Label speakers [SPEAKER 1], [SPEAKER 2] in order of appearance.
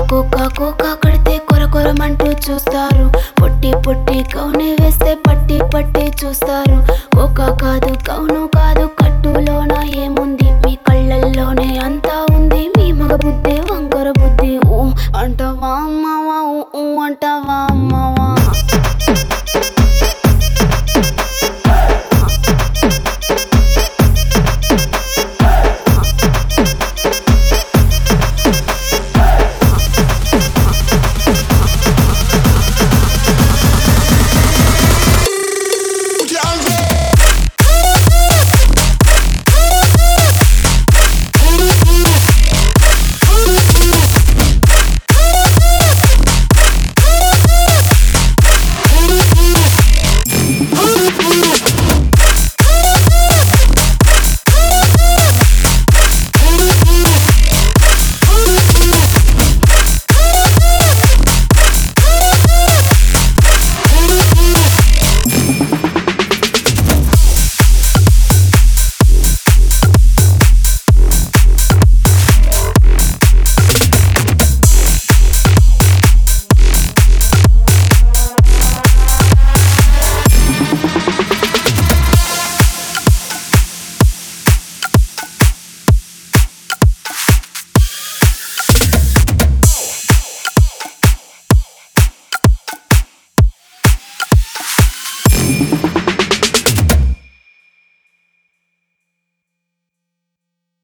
[SPEAKER 1] Cocoa cocoa కడితే కొర కొరమంటూ చూస్తారు. పొట్టి పొట్టి కౌనే వేస్తే పట్టి పట్టి చూస్తారు. కోకా కాదు కౌను కాదు కట్టులోన ఏముంది, మీ కళ్ళల్లోనే అంతా ఉంది. మీ మగ బుద్ధి వంకర బుద్ధి. ఊ అంటావా అమ్మవా, ఊ అంటావా అమ్మవా.